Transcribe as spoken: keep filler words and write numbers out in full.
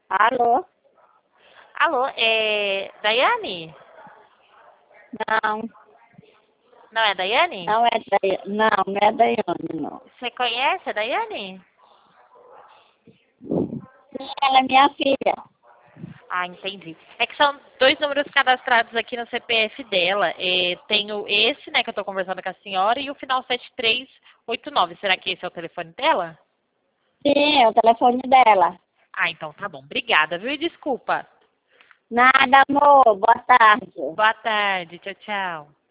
Alô? Alô, é Daiane? Não, Não é Daiane? não é Daiane, não, não é Daiane, não. Você conhece a Daiane? Sim, ela é minha filha. Ah, entendi. É que são dois números cadastrados aqui no C P F dela. É, tenho esse, né, que eu tô conversando com a senhora, e o final sete três oito nove. Será que esse é o telefone dela? Sim, é o telefone dela. Ah, então tá bom. Obrigada, viu? E desculpa. Nada, amor. Boa tarde. Boa tarde. Tchau, tchau.